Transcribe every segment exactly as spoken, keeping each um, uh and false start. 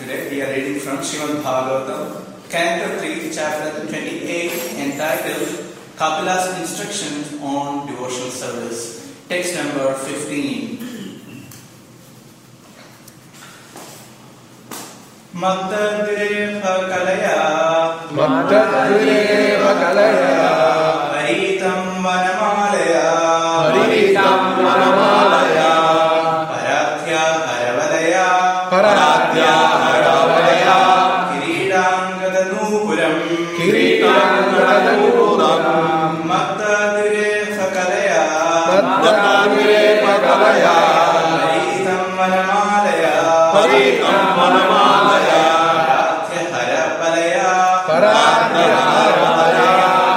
Today we are reading from Srimad Bhagavatam, Canto three, Chapter twenty-eight, entitled Kapila's Instructions on Devotional Service. Text number fifteen. Mattadureva kalaya Mattadureva kalaya Haritam vanamalaya Haritam vanamalaya Paratya haravalaya Paratya haravalaya Kiridangadanupuram Kiridangadanupuram Mattadureva kalaya Mattadureva kalaya Haritam vanamalaya Haritam vanamalaya Paratya haravalaya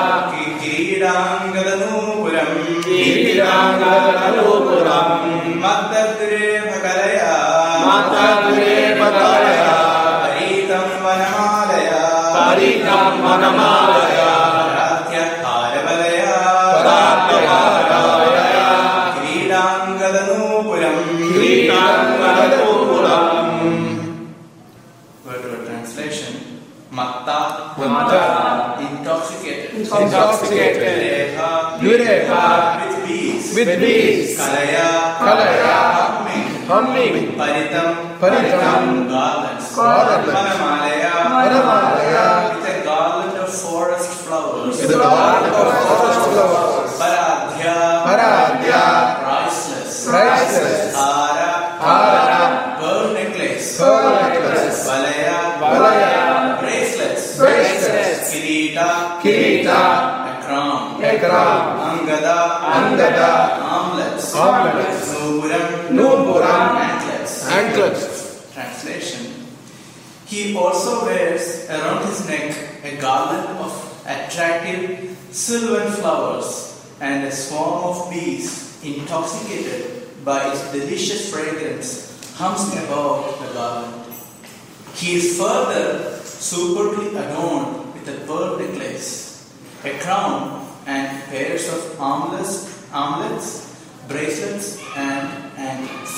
Kiridangadanupuram Kiridangadanupuram Mattadureva kalaya Mattadureva kalaya Haritam vanamalaya Haritam vanamalaya Paratya haravalaya Paratya haravalaya Kiridangadanupuram Kiridangadanupuram. Word to word translation. Matta, Matta, intoxicated. intoxicated. Dureha, Dureha, with bees. with bees. Kalaya, Kalaya, humming. humming. Paritam, Paritam, garlands. garlands. Vanamalaya, Vanamalaya, with a garland of forest flowers. with a garland of forest flowers. Paradhya, Paradhya, priceless. priceless. Hara, Hara, pearl necklace. pearl necklace. Valaya, Valaya, bracelets. bracelets. Kirita, Kirita, a crown. a crown. Angada, Angada, armlets. armlets. Nupuram, Nupuram, anklets. anklets. Translation. He also wears around his neck a garland of attractive sylvan flowers, and a swarm of bees, intoxicated by its delicious fragrance, hums above the garland. He is further superbly adorned with a pearl necklace, a crown, and pairs of armlets, armlets, bracelets, and anklets.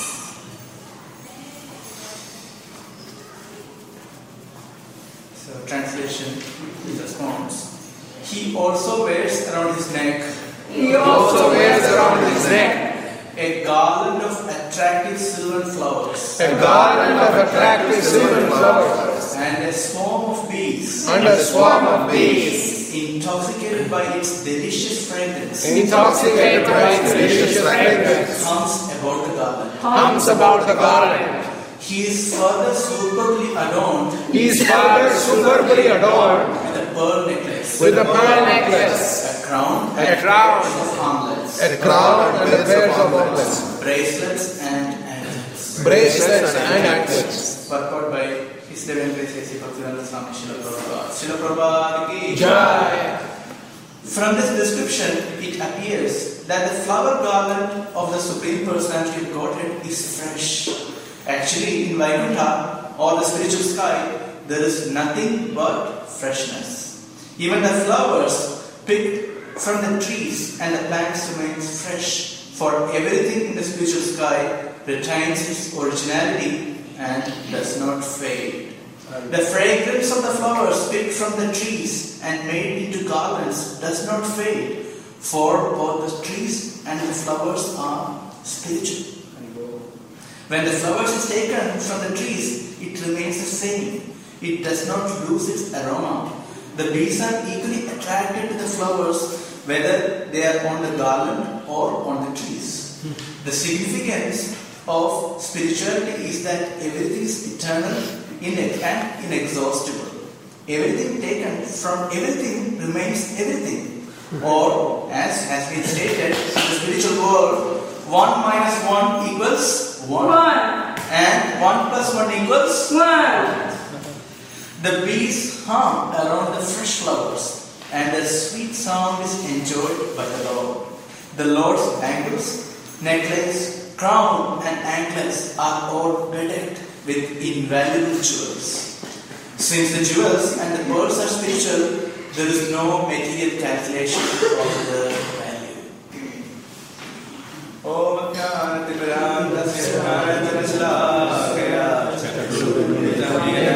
So, translation response. He also wears around his neck He also wears around his neck a garland of attractive sylvan flowers, a garland of attractive silver flowers and a swarm of bees, and a swarm of bees, intoxicated by its delicious fragrance, intoxicated by its delicious fragrance, hums about the garland. hums about the garland. He is further superbly adorned He is further superbly adorned with a pearl necklace, with a pearl necklace, a crown, a crown, of armlets, a crown and a pairs of armlets, bracelets, and anklets. bracelets and anklets. Purport by His Divine Grace A C Bhaktivedanta Swami Srila Prabhupada. Srila Prabhupada ki Jai. From this description, it appears that the flower garland of the Supreme Personality of Godhead is fresh. Actually, in Vaikuntha, or the spiritual sky, there is nothing but freshness. Even the flowers picked from the trees and the plants remains fresh, for everything in the spiritual sky retains its originality and does not fade. The fragrance of the flowers picked from the trees and made into garlands does not fade, for both the trees and the flowers are spiritual. When the flowers is taken from the trees, it remains the same. It does not lose its aroma. The bees are equally attracted to the flowers, whether they are on the garland or on the trees. The significance of spirituality is that everything is eternal, innate, and inexhaustible. Everything taken from everything remains everything. Or, as has been stated in the spiritual world, one minus one equals one. One. And one plus one equals One. The bees hum around the fresh flowers, and their sweet sound is enjoyed by the Lord. The Lord's bangles, necklace, crown, and anklets are all bedecked with invaluable jewels. Since the jewels and the pearls are spiritual, there is no material calculation of the value. Om Jnana Timiranda Sya Jnana Shalakaya Chakshurumritam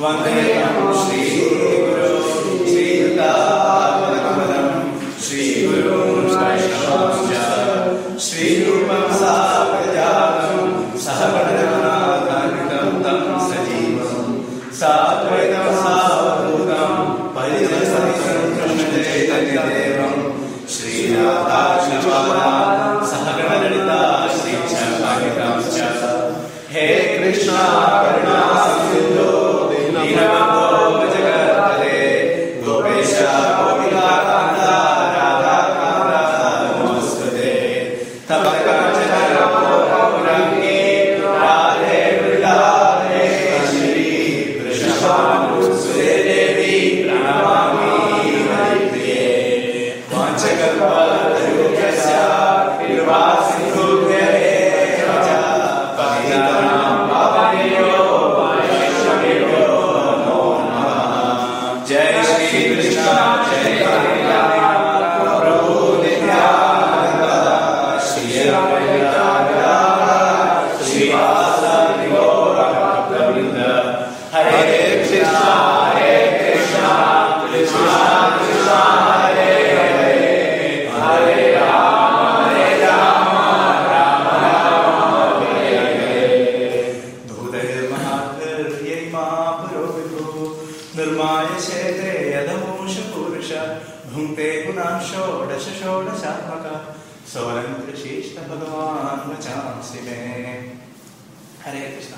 Vandeyam Shri Guru Shri Yuta Shri Guru Vaishnavamcha Shri Rupam Sahajatam Sahagadanathanitam Tam Sajivam Sadvaitam Savadutam Parijasaritam Krishnadevam Shri Radha Shrivadan Sahagadalita Shri Chakaritamcha He Krishna Karuna Sindhu Dinabandho Jagatale Gopesha Gopika Kanda Radha Kanda Namaste Tabakachana Rangi Radhe Vridhare Shri Vrishabhanu Sure Devi Pranamami Haripriye Vanchakalpa Tarukasya Kirva Sindhu Vyare Raja Pavitanam Bhavaneyo Vaishnaveyo Namo Namaha Jai Shri Krishna Jai Krishna Prabhu Nityananda Shri Advaita Shri Vasari Gaura Bhakta-vrinda Hare Krishna Hare Krishna Krishna Krishna Hare Hare Hare Rama Hare Rama Rama Rama Hare Hare Bhudaya Mahakarye Mahapuro Vibhu Nirmaya Shetre Yadamusha Purusha Bhunte Gunan Shodasha Shodashatmaka Sorantra Shishta Bhagavan Vachansi Me Hare Krishna.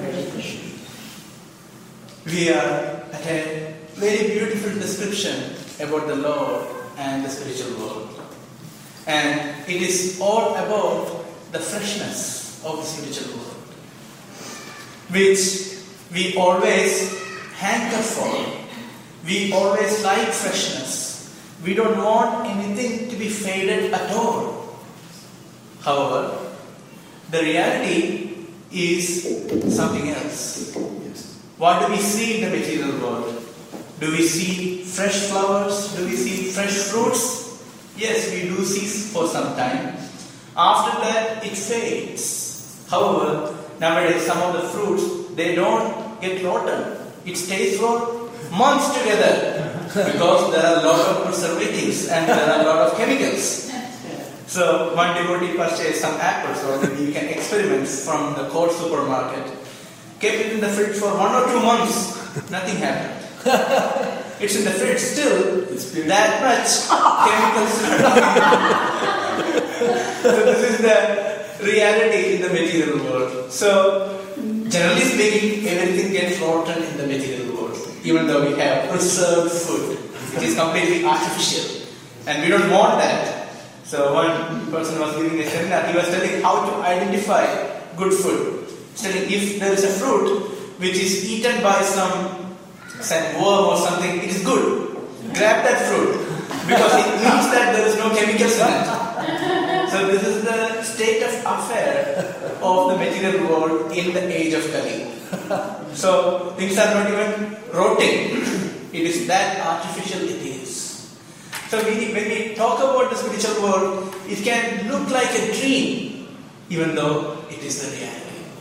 We are at a very beautiful description about the Lord and the spiritual world. And it is all about the freshness of the spiritual world, which we always hanker for. We always like freshness. We don't want anything to be faded at all. However, the reality is something else. What do we see in the material world? Do we see fresh flowers? Do we see fresh fruits? Yes, we do see for some time. After that, it fades. However, nowadays some of the fruits, they don't get rotten. It stays for months together because there are a lot of preservatives and there are a lot of chemicals. So one devotee purchased some apples, or maybe you can experiment from the Court supermarket. Kept it in the fridge for one or two months. Nothing happened. It's in the fridge still. That much chemicals. So this is the reality in the material world. So generally speaking, everything gets rotten in the material world. Even though we have preserved food, it is completely artificial, and we don't want that. So one person was giving a seminar. He was telling how to identify good food. Telling if there is a fruit which is eaten by some, some worm or something, it is good. Grab that fruit because it means that there is no chemicals in it. So this is the state of affair of the material world in the age of Kali. So things are not even rotting. It is that artificial it is. So we, when we talk about the spiritual world, it can look like a dream, even though it is the reality.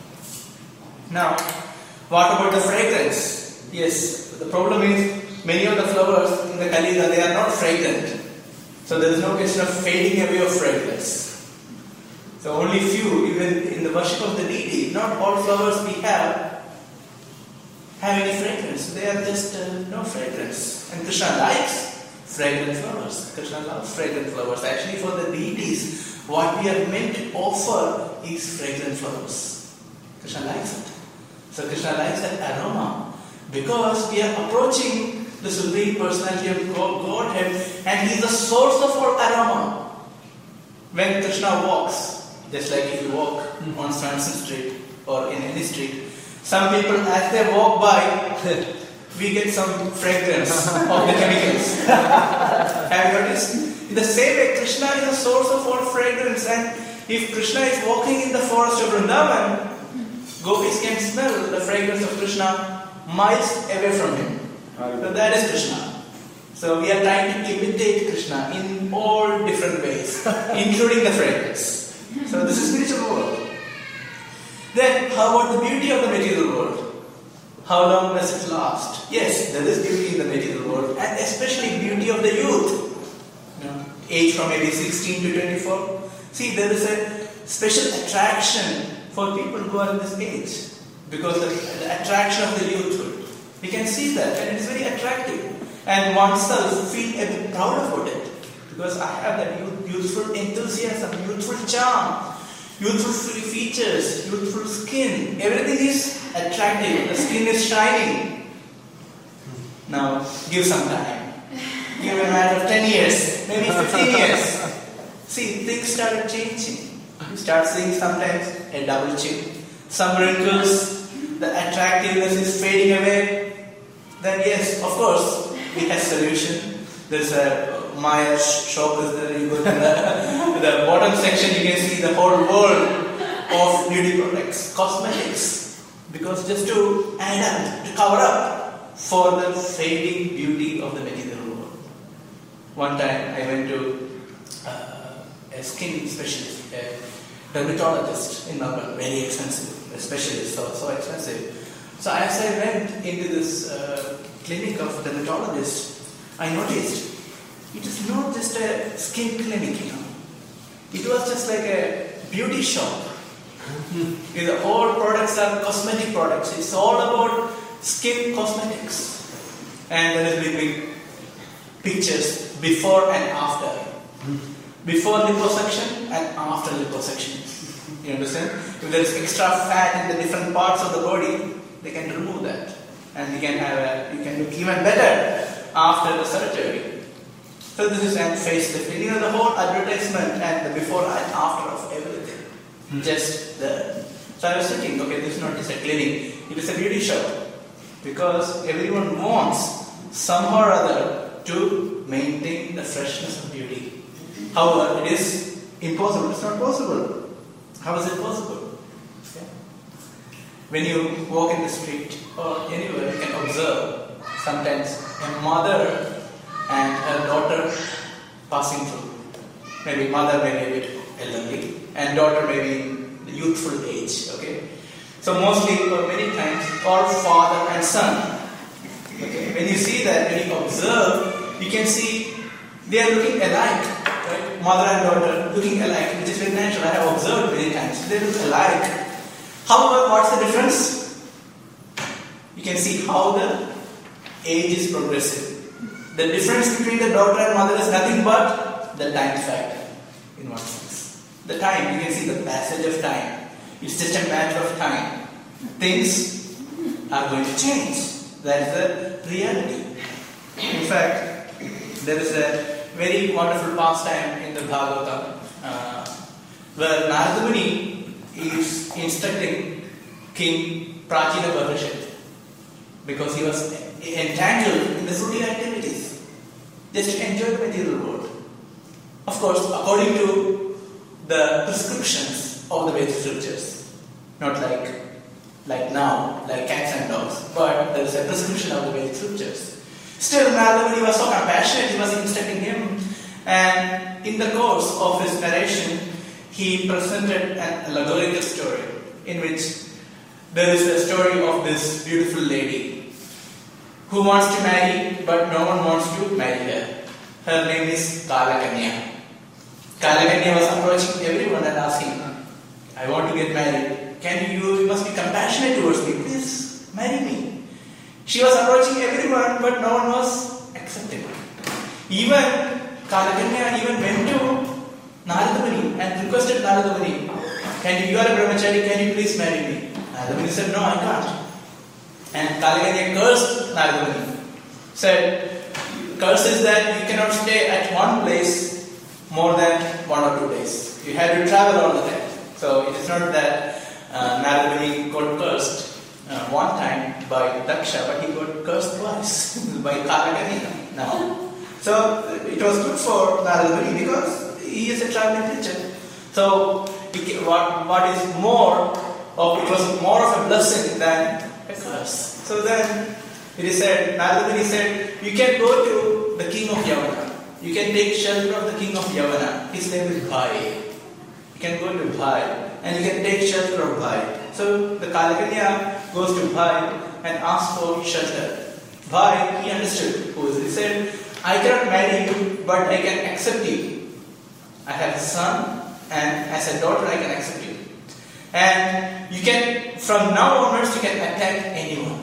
Now, what about the fragrance? Yes, the problem is many of the flowers in the Kalida, they are not fragrant. So there is no question of fading away of fragrance. So only few, even in the worship of the deity, not all flowers we have have any fragrance. They are just uh, no fragrance. And Krishna likes fragrant flowers. Krishna loves fragrant flowers. Actually, for the deities, what we are meant to offer is fragrant flowers. Krishna likes it. So Krishna likes that aroma because we are approaching the Supreme Personality of Godhead, and He is the source of all aroma. When Krishna walks, just like if you walk on Swanson Street or in any street, some people as they walk by, we get some fragrance of the chemicals. Have you noticed? In the same way, Krishna is the source of all fragrance, and if Krishna is walking in the forest of Vrindavan, gopis can smell the fragrance of Krishna miles away from him. So that is Krishna. So we are trying to imitate Krishna in all different ways, including the fragrance. So this is spiritual world. Then how about the beauty of the material world? How long does it last? Yes, there is beauty in the material world, and especially beauty of the youth. You know, age from maybe sixteen to twenty-four. See, there is a special attraction for people who are in this age because of the attraction of the youthhood. We can see that, and it is very attractive, and oneself feel a bit proud about it because I have that youth, youthful enthusiasm, youthful charm, youthful features, youthful skin. Everything is attractive. The skin is shining. Now, give some time. Give a matter of ten years, maybe fifteen years. See, things started changing. You start seeing sometimes a double chin, some wrinkles, the attractiveness is fading away. Then yes, of course, we have solution. There's a Maya shop is there. You go to the, the bottom section, you can see the whole world of beauty products, cosmetics. Because just to add up, to cover up for the fading beauty of the material world. One time I went to uh, a skin specialist, a dermatologist in Melbourne, very expensive, a specialist, so, so expensive. So as I went into this uh, clinic of dermatologist, I noticed it is not just a skin clinic, you know. It was just like a beauty shop. The whole products are cosmetic products. It's all about skin cosmetics. And there is big, big pictures before and after. Before liposuction and after liposuction. You understand? If there is extra fat in the different parts of the body, they can remove that. And you can have a, you can look even better after the surgery. So this is an facelift. You know the whole advertisement and the before and after of everything. Hmm. Just there. So I was thinking, okay, this is not just a clinic, it is a beauty shop. Because everyone wants somehow or other to maintain the freshness of beauty. However, it is impossible. It's not possible. How is it possible? Okay. When you walk in the street or anywhere, you can observe sometimes a mother and her daughter passing through. Maybe mother may be a bit elderly and daughter may be in the youthful age. Okay. So mostly or many times all father and son. Okay. When you see that, when you observe, you can see they are looking alike. Right? Mother and daughter looking alike, which is very natural. I have observed many times. They look alike. However, what's the difference? You can see how the age is progressive. The difference between the daughter and mother is nothing but the time factor, in one sense. The time, you can see the passage of time. It's just a matter of time. Things are going to change. That is the reality. In fact, there is a very wonderful pastime in the Bhagavatam uh, where Narada Muni is instructing King Prachina Parishad because he was entangled in the fruity activities just to enjoy the material world. Of course, according to the prescriptions of the Vedic scriptures, not like like now, like cats and dogs, but there is a prescription of the Vedic scriptures. Still, Narada Muni was so compassionate, he was instructing him, and in the course of his narration, he presented an allegorical story in which there is a story of this beautiful lady who wants to marry, but no one wants to marry her. Her name is Kalakanya. Kalakanya was approaching everyone and asking, I want to get married. Can you, you must be compassionate towards me, please marry me. She was approaching everyone, but no one was accepting. Even Kalakanya even went to Narada Muni and requested Narada Muni, can you, you are a brahmachari, can you please marry me? Narada Muni said, no, I can't. And Kalakanya cursed Narada Muni. Said, curse is that you cannot stay at one place more than one or two days. You have to travel all the time. So it is not that uh, Narada Muni got cursed Uh, one time by Daksha, but he got cursed twice by Kalakanya. Now, so it was good for Narada Muni because he is a traveling preacher. So he, what what is more of it was more of a blessing than a curse. So then it is said, Narada Muni said, you can go to the king of Yavana. You can take shelter of the king of Yavana. His name is Bhai. You can go to Bhai and you can take shelter of Bhai. So the Kalakanya goes to Bhai and asked for shelter. Why? He understood. He said, I cannot marry you, but I can accept you. I have a son, and as a daughter, I can accept you. And you can, from now onwards, you can attack anyone.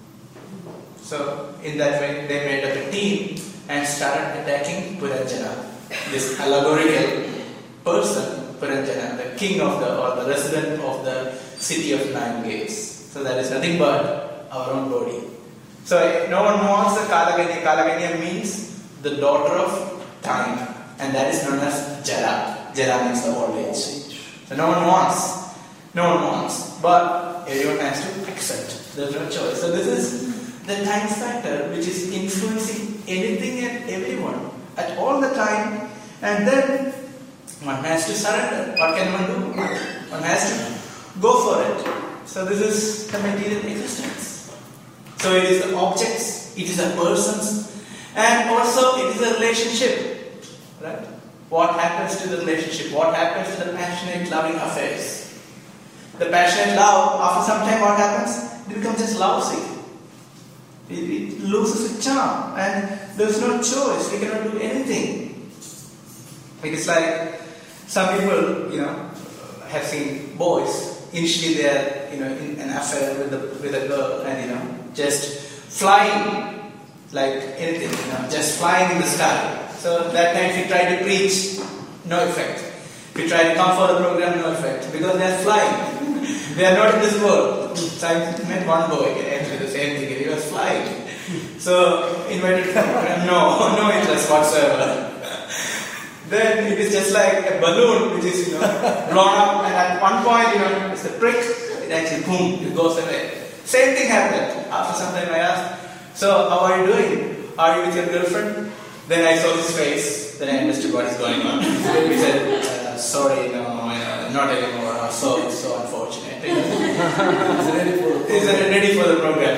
So, in that way, they made up a team and started attacking Puranjana, this allegorical person, Puranjana, the king of the, or the resident of the city of nine gates. So, that is nothing but our own body. So, no one wants the Kalaganya. Kalaganya means the daughter of time, and that is known as Jara. Jara means the old age. So, no one wants. No one wants, but everyone has to accept. There's no choice. So this is the time factor which is influencing anything and everyone at all the time, and then one has to surrender. What can one do? One has to go for it. So this is the material existence. So it is the objects, it is the persons, and also it is a relationship. Right? What happens to the relationship? What happens to the passionate loving affairs? The passionate love, after some time what happens? It becomes just lousy. It, it loses its charm, and there is no choice. We cannot do anything. It is like some people, you know, have seen boys. Initially, they are, you know, in an affair with the with a girl, and you know, just flying like anything, you know, just flying in the sky. So that time, if you try to preach, no effect. If you try to come for the program, no effect, because they are flying. They are not in this world. So I met one boy, actually the same thing. He was flying. So invited to the program, no, no interest whatsoever. Then it is just like a balloon which is, you know, blown up, and at one point, you know, it's a prick. It actually boom, it goes away. Same thing happened. After some time, I asked, "So how are you doing? Are you with your girlfriend?" Then I saw his face. Then I understood what is going on. He said, uh, "Sorry, no, uh, not anymore. Uh, so it's so unfortunate." He's ready for the He's ready for the program.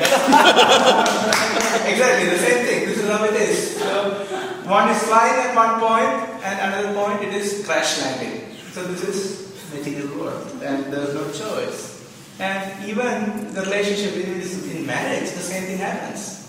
Exactly the same thing. This is how it is. So one is flying at one point, and another point it is crash landing. So this is material world, and there is no choice. And even the relationship in, in marriage, the same thing happens.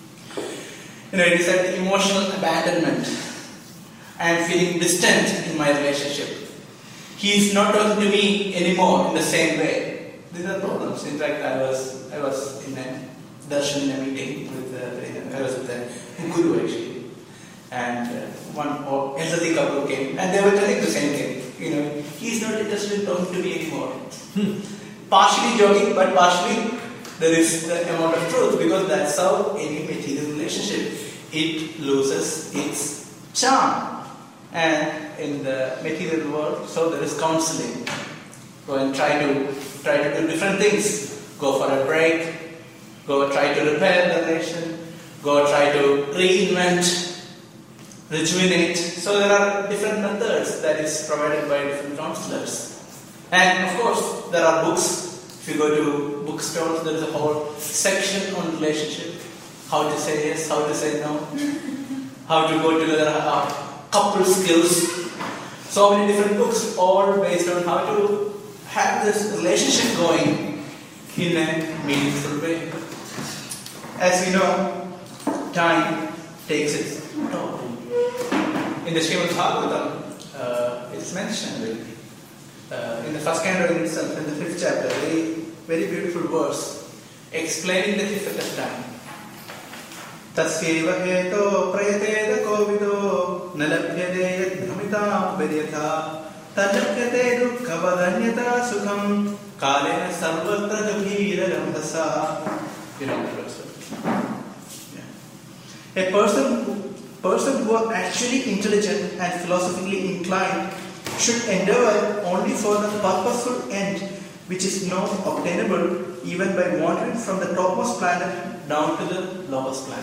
You know, it is that emotional abandonment. I am feeling distant in my relationship. He is not talking to me anymore in the same way. These are problems. In fact, I was I was in a darshan in a meeting with uh, I was with a guru actually, and uh, one elderly couple came, and they were telling the same thing. You know, he is not interested in talking to me anymore. Partially joking, but partially there is the amount of truth, because that's how any material relationship, it loses its charm. And in the material world, so there is counseling. Go and try to try to do different things. Go for a break. Go try to repair the relation. Go try to reinvent, rejuvenate. So there are different methods that is provided by different counselors. And of course, there are books. If you go to bookstores, there is a whole section on relationship. How to say yes, how to say no. How to go together, uh, couple skills. So many different books, all based on how to have this relationship going in a meaningful way. As we know, time takes its toll. In the Srimad Bhagavatam, uh, it's mentioned uh, in the first canto in itself, in the fifth chapter, very, very beautiful verse explaining the effect of time. Tasyeva heto prayateda kovido nalabhyade yadhamitam vidyatha tanapyate dukkhavadanyata sukham kalena sarvatra gambhira ramdasa. You know that verse. Yeah. A person who, person who are actually intelligent and philosophically inclined should endeavor only for the purposeful end, which is not obtainable even by wandering from the topmost planet down to the lowest planet.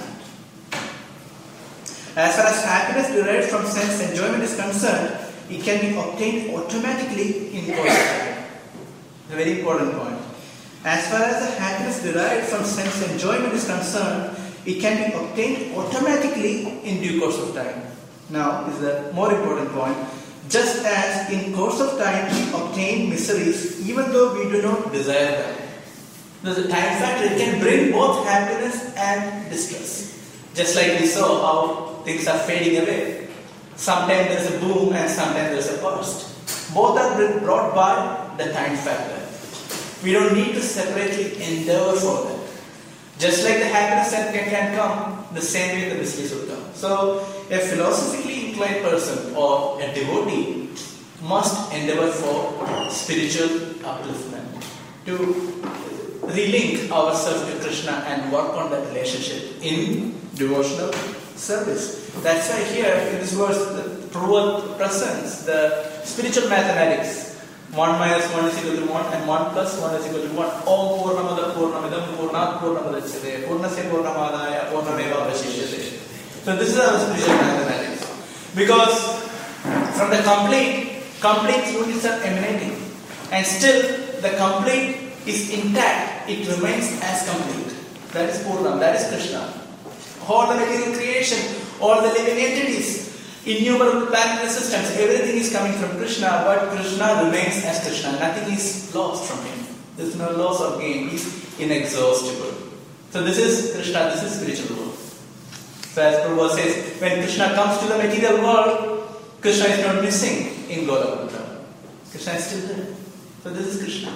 As far as happiness derived from sense enjoyment is concerned, it can be obtained automatically in course of time. A very important point. As far as the happiness derived from sense enjoyment is concerned, it can be obtained automatically in due course of time. Now is the more important point. Just as in course of time we obtain miseries even though we do not desire them. The time factor, it can bring both happiness and distress. Just like we saw how things are fading away. Sometimes there is a boom and sometimes there is a burst. Both are brought by the time factor. We don't need to separately endeavor for that. Just like the happiness that can, can come, the same way the distress will come. So, a philosophically inclined person or a devotee must endeavor for spiritual upliftment, to relink ourselves to Krishna and work on that relationship in devotional service. That's why here in this verse, the Prabhupada presents the spiritual mathematics. one minus one is equal to one and one plus one is equal to one. Om Purnamada Purnamidam Purnat Purnamadachyate Purnasya Purnamadaya Purnameva Vashishyate. So this is our spiritual mathematics. Because from the complete, complete units are emanating. And still the complete is intact. It remains as complete. That is Purnam, that is Krishna. All the material creation, all the living entities, innumerable planetary systems, everything is coming from Krishna, but Krishna remains as Krishna. Nothing is lost from him. There is no loss or gain. He is inexhaustible. So this is Krishna, this is spiritual world. So as Prabhupada says, when Krishna comes to the material world, Krishna is not missing in Gaurakuta. Krishna is still there. So this is Krishna.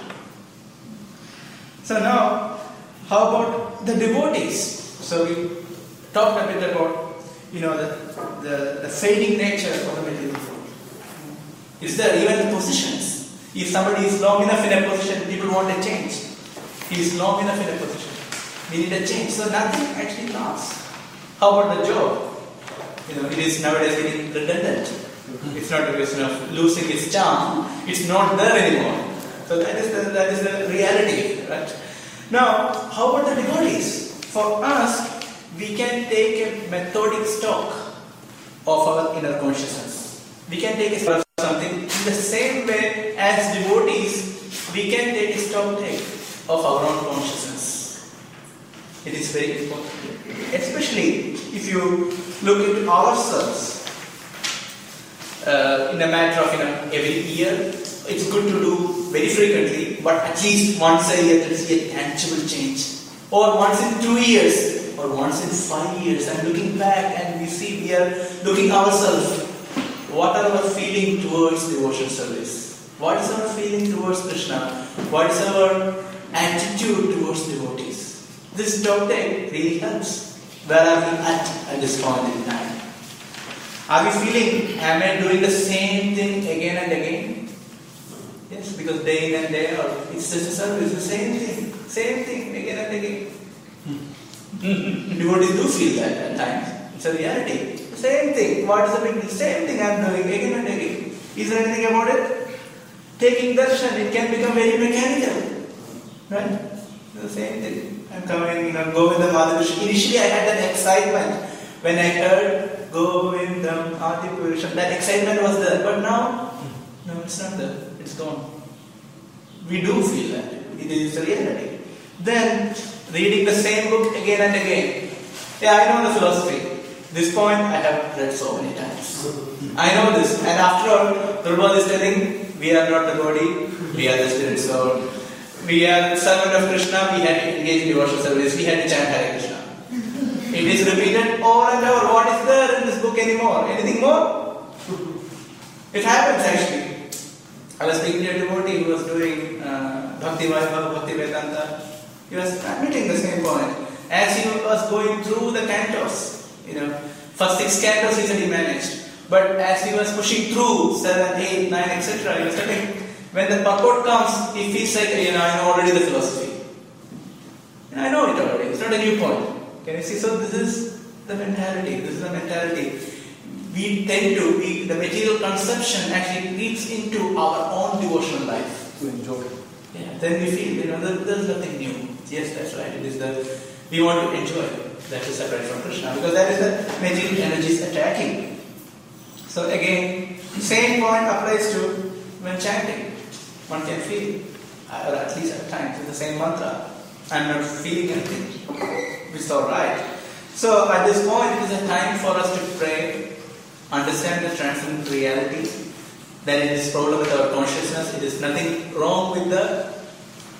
So now, how about the devotees? So we talked a bit about you know, the, the, the fading nature of the material world. Is there even the positions? If somebody is long enough in a position, people want a change. He is long enough in a position. We need a change. So nothing actually lasts. How about the job? You know, it is nowadays getting redundant. It's not a question of losing its charm. It's not there anymore. So that is the, that is the reality, right? Now, how about the devotees? For us, we can take a methodic stock of our inner consciousness. We can take a stock of something in the same way as devotees, we can take a stock take of our own consciousness. It is very important. Especially if you look into ourselves uh, in a matter of you know, every year, it's good to do very frequently, but at least once a year to see a tangible change. Or once in two years. Or once in five years, and looking back and we see we are looking ourselves. What are our feeling towards devotion service? What is our feeling towards Krishna? What is our attitude towards devotees? This talk take really helps. Where are we at at this point in time? Are we feeling, am I doing the same thing again and again? Yes, because day in and day out, it's just a service, the same thing, same thing again and again. Devotees do feel that at times. It's a reality. Same thing. What is the big deal? Same thing I am doing again and again. Is there anything about it? Taking darshan, it can become very mechanical. Right? The same thing. I'm coming, you know, Govindam Adipurusha. Initially I had that excitement when I heard Govindam Adipurusha. That excitement was there. But now, no, it's not there. It's gone. We do feel that. It is a reality. Then, reading the same book again and again. Yeah, I know the philosophy. This point I have read so many times. I know this. And after all, Prabhupada is telling, we are not the body, we are the spirit soul. We are servant of Krishna, we had to engage in devotional service, we had to chant Hare Krishna. It is repeated over and over. What is there in this book anymore? Anything more? It happens actually. I was speaking to a devotee who was doing uh, Bhakti Vaibhava, Bhakti Vedanta. He was admitting the same point. As he was going through the cantos, you know, first six cantos he said he managed. But as he was pushing through seven, eight, nine, et cetera, he was telling, when the purport comes, he feels like, you know, I know already the philosophy. And I know it already. It's not a new point. Can you see? So this is the mentality. This is the mentality. We tend to, we, the material conception actually leads into our own devotional life. To enjoy. Yeah. Then we feel, you know, there, there's nothing new. Yes, that's right. It is the, we want to enjoy. That is separate from Krishna. Because that is the material energies attacking. So again, same point applies to when chanting. One can feel, or at least at times, with the same mantra. I'm not feeling anything. It's alright. So at this point, it is a time for us to pray, understand the transcendent reality, that it is problem with our consciousness. It is nothing wrong with the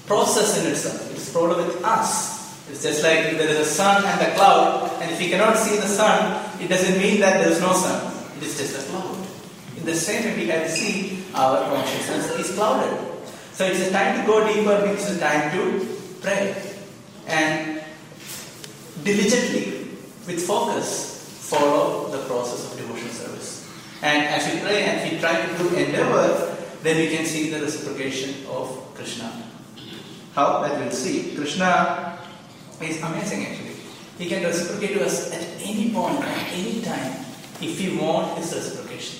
process in itself. It's problem with us. It's just like if there is a sun and a cloud, and if you cannot see the sun, it doesn't mean that there is no sun. It is just a cloud. In the same way, we can see our consciousness is clouded. So it's a time to go deeper, it's a time to pray. And diligently, with focus, follow the process of devotional service. And as we pray and we try to do endeavor, then we can see the reciprocation of Krishna. How? That we'll see. Krishna is amazing actually. He can reciprocate to us at any point, at any time, if we want his reciprocation.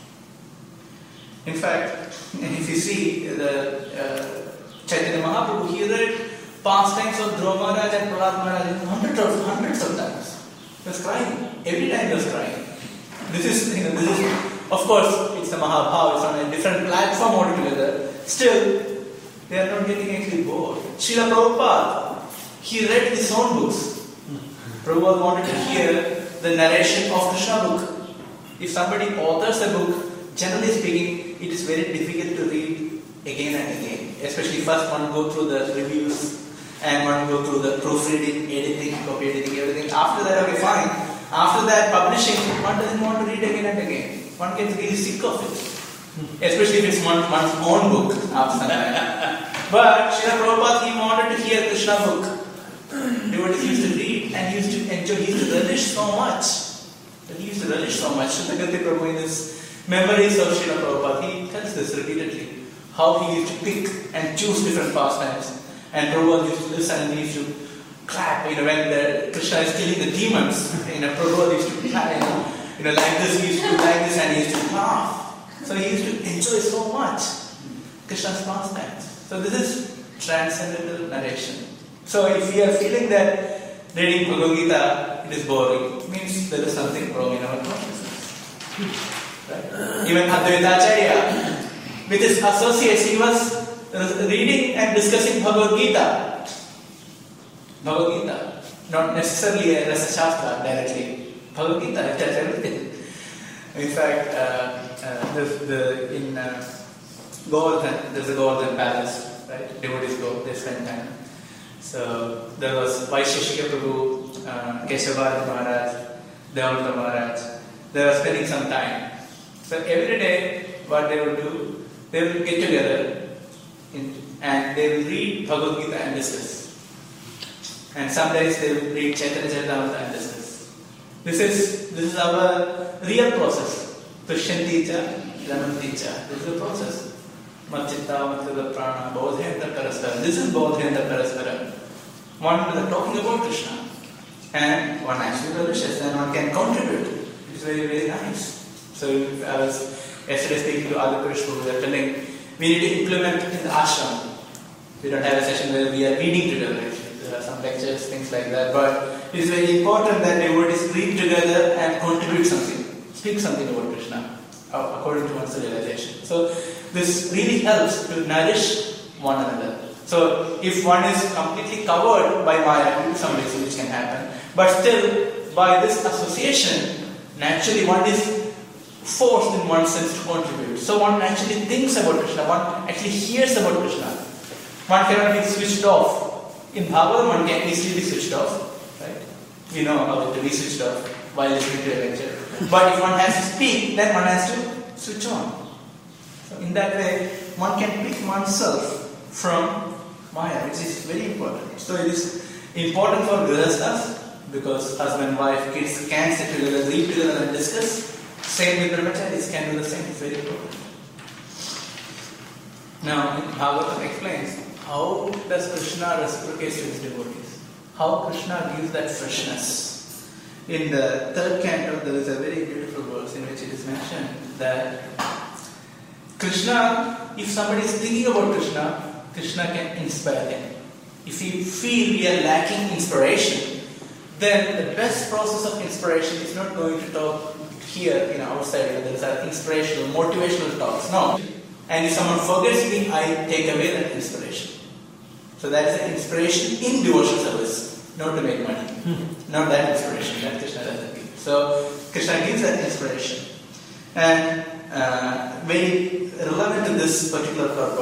In fact, if you see the uh, Chaitanya Mahaprabhu, he read pastimes of Dhruva Maharaj and Prahlad Maharaj hundreds of, hundreds of times. He was crying. Every time he was crying. This is, you know, this is, of course, it's the Mahabhava, it's on a different platform altogether. Still, they are not getting actually bored. Srila Prabhupada, he read his own books. Prabhupada wanted to hear the narration of Krishna book. If somebody authors a book, generally speaking, it is very difficult to read again and again. Especially first one go through the reviews and one go through the proofreading, editing, copy editing, everything. After that, okay, fine. After that, publishing, one doesn't want to read again and again. One gets really sick of it. Especially if it's one, one's own book after some time. But Srila Prabhupada, he wanted to hear Krishna book. Devotees used to read and he used to enjoy, he used to relish so much. He used to relish so much. Shuddhagati Prabhu in his memories of Srila Prabhupada, he tells this repeatedly. How he used to pick and choose different pastimes. And Prabhupada used to listen and he used to clap, you know, when the Krishna is killing the demons. You know, Prabhupada used to clap, you know, you know, like this, he used to do like this and he used to laugh. So he used to enjoy so much Krishna's pastimes. So this is transcendental narration. So if we are feeling that reading Bhagavad Gita, it is boring, it means there is something wrong in our consciousness. Right? Even Advaita Acharya, with his associates, he was reading and discussing Bhagavad Gita. Bhagavad Gita, not necessarily a Rasa Shastra directly. Bhagavad Gita, it tells everything. In fact, uh, uh, the, the, in uh, Govardhan, there's a Govardhan palace, right? Devotees go, they spend time. So there was Vaisheshika Prabhu, uh, Keshavarddhana Maharaj, Devamrita Maharaj. They were spending some time. So every day, what they would do, they will get together in, and they will read Bhagavad Gita and discuss. And some days they will read Chaitanya Charitamrita and discuss. This is this is our real process. Tushyanti cha, ramanti cha. This is the process. Matchitta, Mattada Prana, Bodhayanta Paraspara. This is Bodhayanta Paraspara. One is talking about Krishna. And one actually relishes and one can contribute. It's very, very nice. So I was yesterday speaking to Adi Krishna, we were telling we need to implement in the ashram. We don't have a session where we are reading together. There are some lectures, things like that. But it is very important that devotees read together and contribute something, speak something about Krishna according to one's realization. So this really helps to nourish one another. So if one is completely covered by Maya, in some ways which can happen, but still by this association, naturally one is forced in one sense to contribute. So one actually thinks about Krishna, one actually hears about Krishna. One cannot be switched off. In Bhagavad, one can easily be switched off. Right? We know how to be switched off while listening to a lecture. But if one has to speak, then one has to switch on. So in that way, one can pick oneself from Maya, which is very important. So it is important for grihasthas, because husband, wife, kids can sit together, read together and discuss. Same with brahmacharis, can do the same. It's very important. Now, Bhagavatam explains how does Krishna reciprocate to his devotees? How Krishna gives that freshness. In the third canto, there is a very beautiful verse in which it is mentioned that Krishna, if somebody is thinking about Krishna, Krishna can inspire them. If we feel we are lacking inspiration, then the best process of inspiration is not going to talk here, you know, outside, you know, there is an inspirational, motivational talks. No. And if someone forgets me, I take away that inspiration. So that is an inspiration in devotional service, not to make money. Not that inspiration, that Krishna doesn't give. So Krishna gives that inspiration. And uh, very relevant to this particular purpose,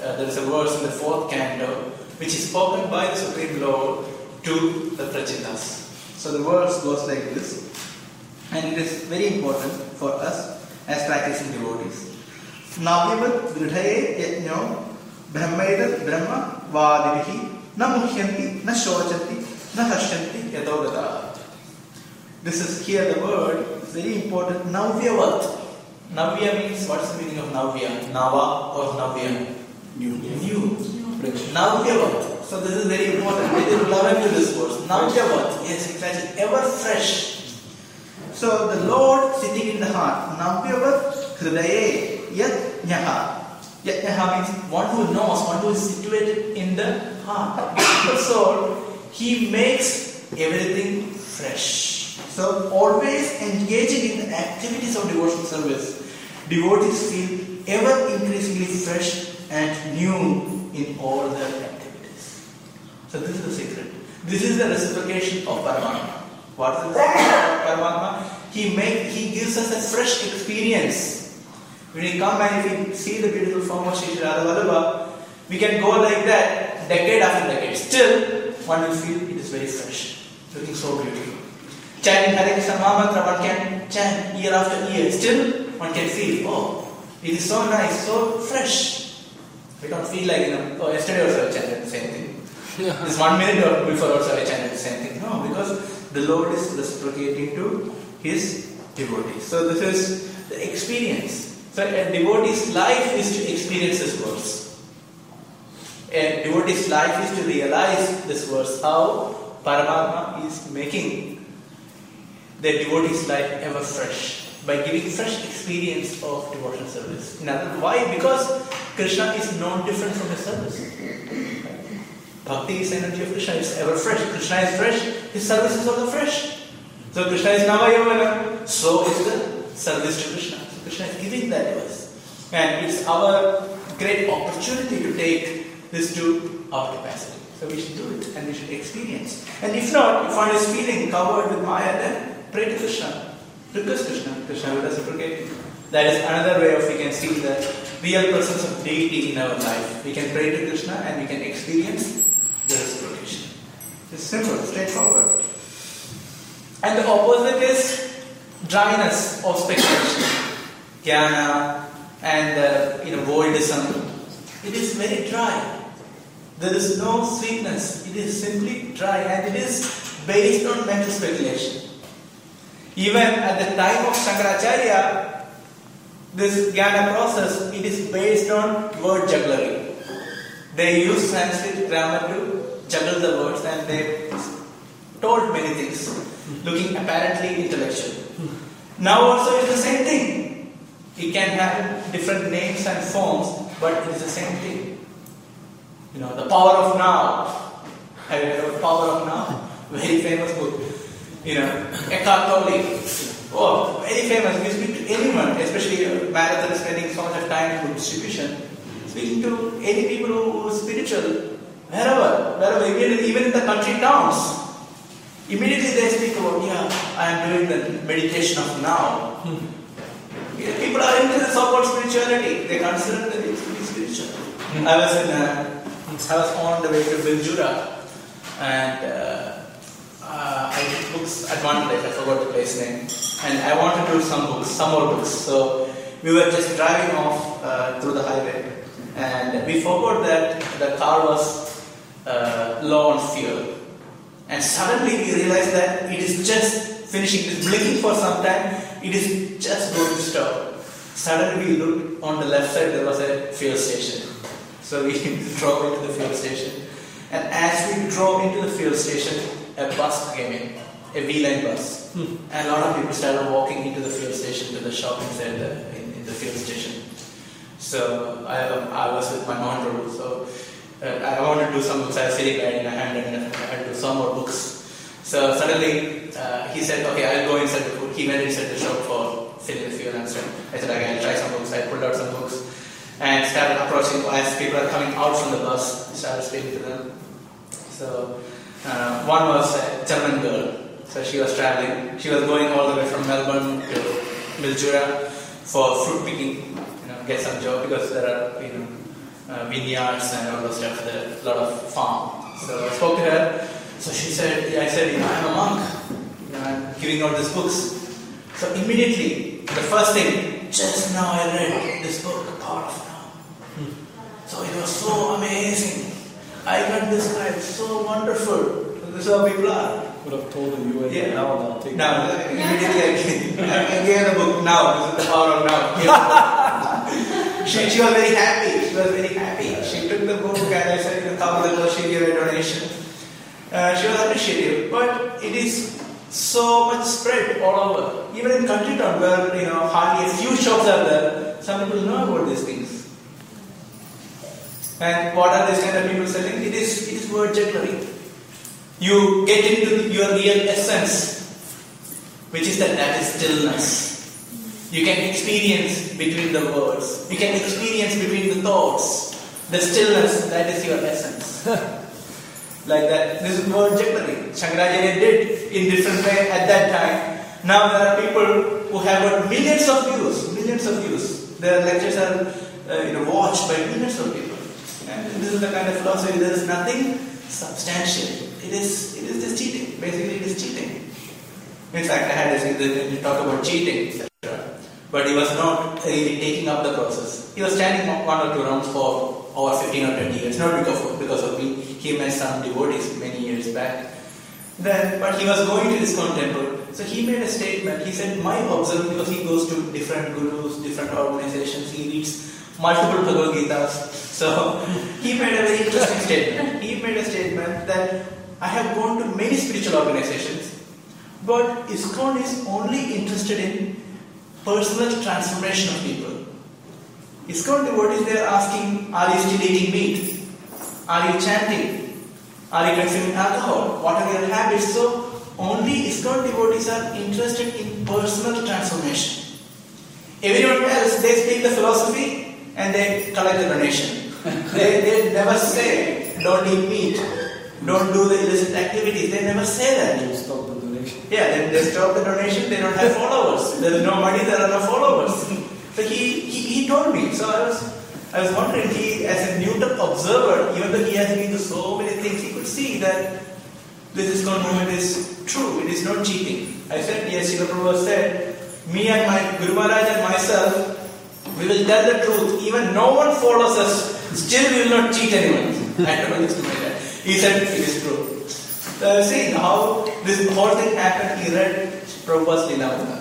uh, there is a verse in the fourth canto which is spoken by the Supreme Lord to the Prachitas. So the verse goes like this, and it is very important for us as practicing devotees. Navyavat gridhaye yajno brahmaidat brahma vadivihi na muhyanti na shochanti na hashyanti yadogata. This is here the word is very important. Navyavat. Navya means, what is the meaning of Navya? Nava or Navya? New. New. Navyavat. So this is very important. It is relevant to this verse. Navyavat. Yes, exactly. Ever fresh. So the Lord sitting in the heart. Navyavat hridaye yajnaha. Yajnaha means one who knows, one who is situated in the heart. The soul, he makes everything fresh. So always engaging in the activities of devotional service, devotees feel ever increasingly fresh and new in all their activities. So this is the secret. This is the reciprocation of Paramatma. What is the reciprocation of Paramatma? He make, he gives us a fresh experience. When we come and if we see the beautiful form of Sri Radha Vallabha, we can go like that decade after decade. Still, one will feel it is very fresh, looking so beautiful. Chanting Hare Krishna Mahamantra, one can chant year after year. Still, one can feel, oh, it is so nice, so fresh. We don't feel like, you know, oh, yesterday also I chanted the same thing. Yeah. This one minute or before also I chanted the same thing. No, because the Lord is reciprocating to His devotees. So this is the experience. So a devotee's life is to experience this verse. A devotee's life is to realize this verse, how Paramatma is making their devotee's life ever fresh by giving fresh experience of devotional service. In other, why? Because Krishna is no different from his service. Bhakti is energy of Krishna. It's ever fresh. Krishna is fresh. His service is also fresh. So Krishna is Navayavana. So is the service to Krishna. So Krishna is giving that to us, and it's our great opportunity to take this to our capacity. So we should do it and we should experience. And if not, if one is feeling covered with Maya, then pray to Krishna. Request Krishna. Krishna will reciprocate. That is another way of we can see the real presence of deity in our life. We can pray to Krishna and we can experience the reciprocation. It's simple, straightforward. And the opposite is dryness of speculation, jnana, and uh, you know, voidism. It is very dry. There is no sweetness. It is simply dry, and it is based on mental speculation. Even at the time of Shankaracharya, this jnana process, it is based on word jugglery. They use Sanskrit grammar to juggle the words, and they told many things, looking apparently intellectual. Now also it is the same thing. It can have different names and forms, but it is the same thing. You know, the power of now. Have you heard of Power of Now? Very famous book. You know, Eckhart Tolle. Oh, very famous. We speak to anyone, especially a marathon spending so much of time in distribution. Speaking to any people who are spiritual, wherever, wherever, even, even in the country towns. Immediately they speak about, yeah, I am doing the meditation of now. Hmm. Yeah, people are into the so-called spirituality. They consider that it's to be spiritual. Hmm. I was in, uh, I was on the way to Biljura, and uh, uh, I did books at one place. I forgot the place name, and I wanted to do some books, some more books. So we were just driving off uh, through the highway, and we forgot that the car was uh, low on fuel. And suddenly we realized that it is just finishing, it is blinking for some time, it is just going to stop. Suddenly we looked on the left side, there was a fuel station. So we drove into the fuel station. And as we drove into the fuel station, a bus came in, a V-line bus. Hmm. And a lot of people started walking into the fuel station to the shopping center in, in the fuel station. So I, I was with my mom, so Uh, I wanted to do some books. I was feeling bad in my hand and I had to do some more books. So suddenly uh, he said, okay, I'll go inside the book. He went inside the shop for filling the fuel and stuff. I said, okay, I'll try some books. I pulled out some books and started approaching as people are coming out from the bus. I started speaking to them. So uh, one was a German girl. So she was traveling. She was going all the way from Melbourne to Mildura for fruit picking, you know, get some job because there are, you know, uh, vineyards and all those stuff, a lot of farm. So I spoke to her. So she said, I said, you know, I'm a monk. You know, I'm giving out these books. So immediately, the first thing, just now I read this book, Power of Now. So it was so amazing. I can't describe, so wonderful. This is how people are. Would have told her you were Yeah. now and I'll take Now, immediately I gave, I gave her the book now. This is the Power of Now. she, she was very happy. She was very happy. She took the book and I said, you know, she gave a donation. Uh, she was appreciative. But it is so much spread all over. Even in country town where, you know, hardly a few shops are there, some people know about these things. And what are these kind of people selling? It is, it is word jugglery. You get into your real essence, which is that that is stillness. You can experience between the words. You can experience between the thoughts. The stillness, that is your essence. Like that. This is word jugglery. Shankaracharya did in different way at that time. Now there are people who have got millions of views. Millions of views. Their lectures are uh, you know, watched by millions of people. And this is the kind of philosophy. There is nothing substantial. It is, it is just cheating. Basically, it is cheating. In fact, I had to talk about cheating, et cetera. But he was not really taking up the process. He was standing one or two rounds for over fifteen or twenty years, not because of, because of me. He met some devotees many years back. Then, but he was going to ISKCON temple. So he made a statement. He said, my observation, because he goes to different gurus, different organizations, he reads multiple Bhagavad Gitas. So he made a very interesting statement. He made a statement that I have gone to many spiritual organizations, but ISKCON is only interested in personal transformation of people. ISKCON devotees, they are asking, are you still eating meat? Are you chanting? Are you consuming alcohol? What are your habits? So only ISKCON devotees are interested in personal transformation. Everyone else, they speak the philosophy and they collect the donation. they, they never say, don't eat meat. Don't do the illicit activities. They never say that. They stop the donation. Yeah, they, they stop the donation. They don't have followers. There is no money. There are no followers. So he, he, he told me. So I was I was wondering. He, as a neutral observer, even though he has been to so many things, he could see that this ISKCON movement is true. It is not cheating. I said yes. Srila Prabhupada said, me and my Guru Maharaj and myself, we will tell the truth. Even no one follows us. Still, we will not cheat anyone. I told this to my dad. He said it is true. So see how this whole thing happened. He read Prabhupada's Leela.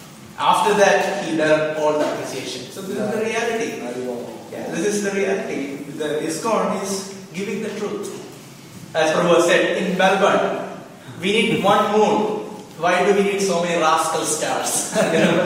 After that, he learned all the appreciation. So this is the reality. Yeah, this is the reality. The ISKCON is giving the truth. As Prabhupada said, in Melbourne, we need one moon. Why do we need so many rascal stars? Because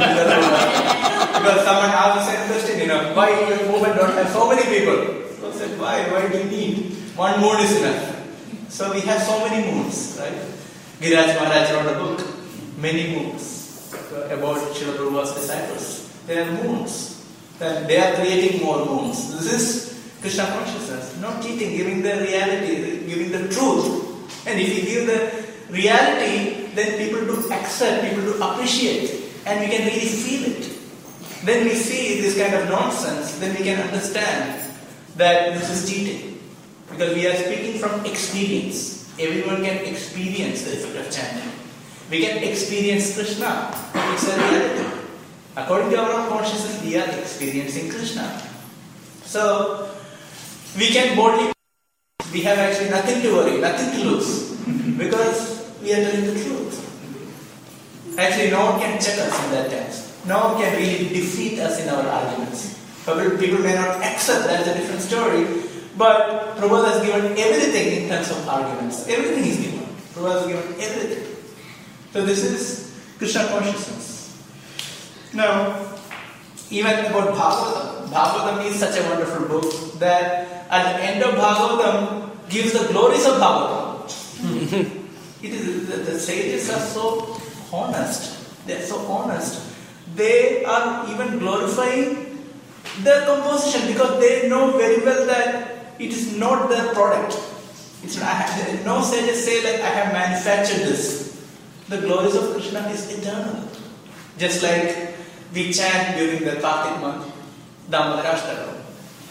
someone asked the same question, you know, why your movement don't have so many people? So I said, why? Why do you need? One moon is enough. So we have so many moons, right? Giriraj Maharaj wrote a book, Many Moons, about Srila Prabhupada's disciples. They are moons. Then they are creating more moons. This is Krishna consciousness, not cheating, giving the reality, giving the truth. And if you give the reality, then people do accept, people do appreciate, and we can really feel it. Then we see this kind of nonsense, then we can understand that this is cheating. Because we are speaking from experience. Everyone can experience the effect of chanting. We can experience Krishna. It's a reality. According to our own consciousness, we are experiencing Krishna. So, we can boldly, we have actually nothing to worry, nothing to lose. Because we are telling the truth. Actually, no one can check us in that sense. No one can really defeat us in our arguments. People may not accept that as a different story. But Prabhupada has given everything in terms of arguments. Everything is given. Prabhupada has given everything. So this is Krishna consciousness. Now, even about Bhagavatam. Bhagavatam is such a wonderful book that at the end of Bhagavatam gives the glories of Bhagavatam. It is, the, the sages are so honest. They are so honest. They are even glorifying their composition because they know very well that it is not their product. It's not, no sages say that I have manufactured this. The glories of Krishna is eternal. Just like we chant during the Kartik month, Damodarashtakam.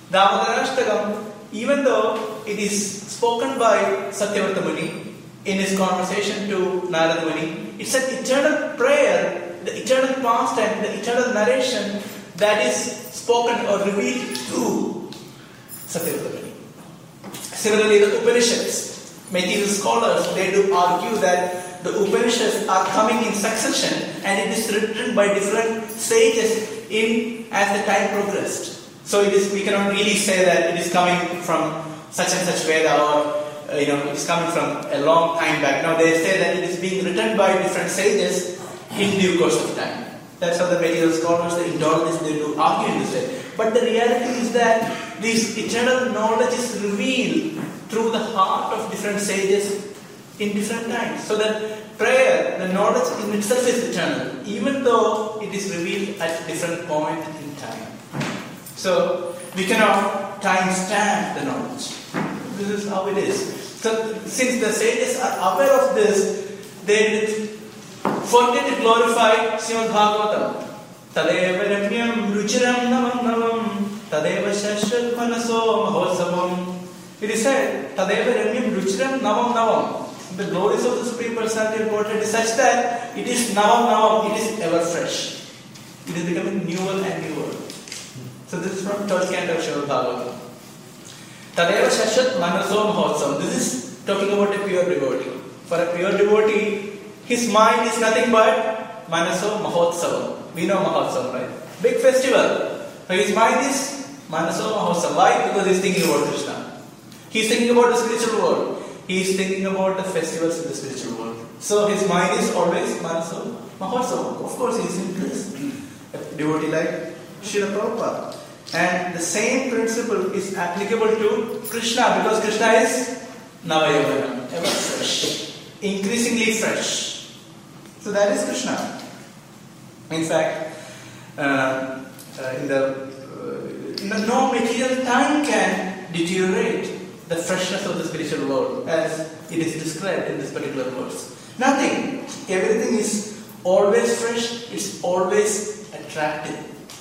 Damodarashtakam, even though it is spoken by Satyavrata Muni in his conversation to Narada Muni, it's an eternal prayer, the eternal past and the eternal narration that is spoken or revealed to Satyavrata Muni. Similarly, the Upanishads, material scholars, they do argue that the Upanishads are coming in succession and it is written by different sages in as the time progressed. So it is, we cannot really say that it is coming from such and such Veda or uh, you know, it is coming from a long time back. No, they say that it is being written by different sages in due course of time. That's how the material scholars, the Indologists, they do argue in this way. But the reality is that this eternal knowledge is revealed through the heart of different sages in different times. So that prayer, the knowledge in itself is eternal, even though it is revealed at different points in time. So we cannot time stamp the knowledge. This is how it is. So since the sages are aware of this, they forget to glorify Srimad Bhagavatam. Tadeva ramyam ruchiram navam navam tadeva shashvat manaso mahotsavam. It is said, Tadeva ramyam ruchiram navam navam. The glories of the Supreme Personality portrait is such that it is navam navam, it is ever fresh. It is becoming newer and newer. So this is from third canto of Srimad Bhagavatam. Tadeva shashvat manaso mahotsavam. This is talking about a pure devotee. For a pure devotee, his mind is nothing but manaso mahotsavam. We know mahotsavam, right? Big festival. So his mind is manaso mahotsavam. Why? Because he is thinking about Krishna. He is thinking about the spiritual world. He is thinking about the festivals in the spiritual world. So his mind is always manaso mahotsavam. Of course, he is in bliss. A devotee like Srila Prabhupada. And the same principle is applicable to Krishna, because Krishna is Navayavana, ever fresh, increasingly fresh. So that is Krishna. In fact, uh, uh, in the, uh, in the no material time can deteriorate the freshness of the spiritual world, as it is described in this particular verse. Nothing. Everything is always fresh. It's always attractive.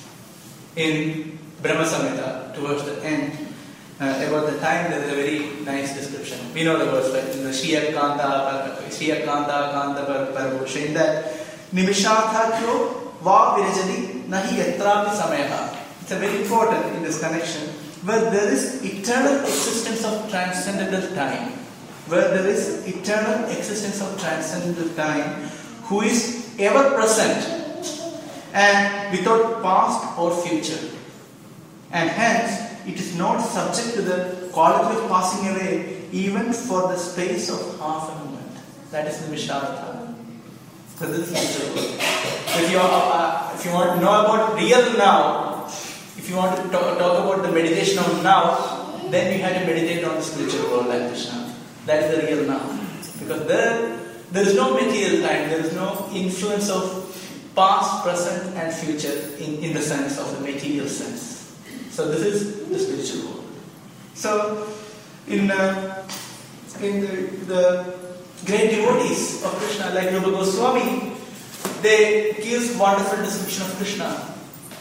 In Brahma Samhita, towards the end, uh, about the time, there is a very nice description. We know the verse, right? In the Shriya Kanta, Shriya Kanta, Kanta Parabhusha, in that Nimishathatyo Va Virajani Nahi Yatrapi Samayaha. It's a very important in this connection, where there is eternal existence of transcendental time. Where there is eternal existence of transcendental time, who is ever present and without past or future. And hence, it is not subject to the quality of passing away even for the space of half a moment. That is the Mishartha. So this is spiritual. If you, uh, if you want to know about real now, if you want to talk, talk about the meditation on now, then you have to meditate on the spiritual world like Krishna. That is the real now. Because there, there is no material time, there is no influence of past, present and future in, in the sense of the material sense. So this is the spiritual world. So in, uh, in the, the great devotees of Krishna like Rupa Goswami, they give wonderful description of Krishna.